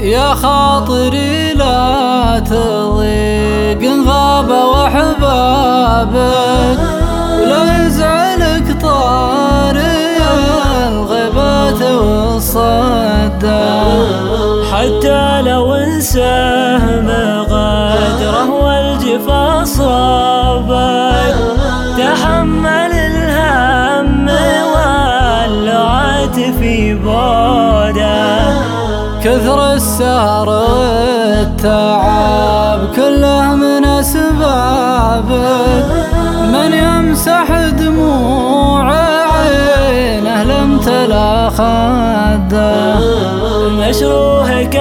يا خاطري لا تضيق إن غاب وأحبابك، ولا يزعلك طاري الغيبات والصدى، حتى لو انساه مغادره والجفا صابك، تحمل الهم واللعات في بعده. كثر السهر والتعب كله من أسبابك، من يمسح دموع عينه لم تلا خده، مشروهك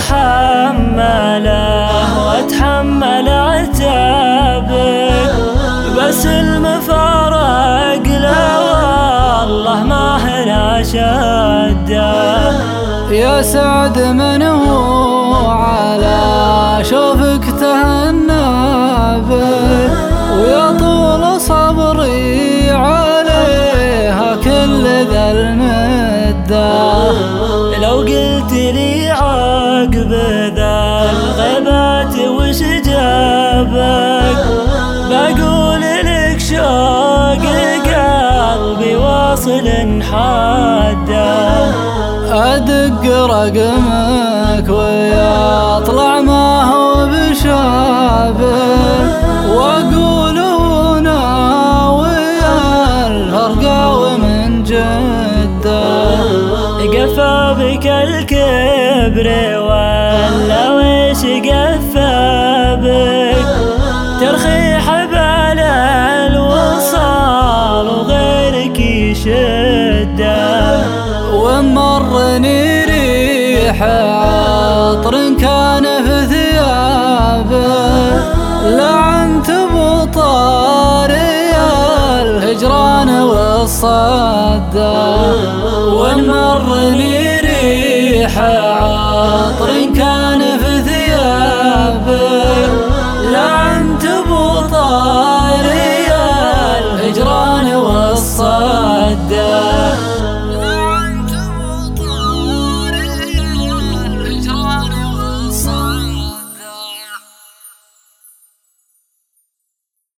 اتحمله واتحمل عتابك، بس المفارق له والله ما هنا شده. يا سعد من هو على شوفك تهنى بك، ويا طول صبري عليها كل ذا المدة. لو قلت لي عقب ذا الغيبات وش جابك، بقول لك شوق قلبي واصل حده. أدق رقمك ويطلع ما هو بشابك، وأقول ناوي الفرقة ومن جدة. قفى بك الكبر ولا ويش قفى بك، ترخي حبال الوصال وغيرك يشده. ومرني ريح عطر كان في ثيابه، لعنت بطاري الهجران والصدى. ومرني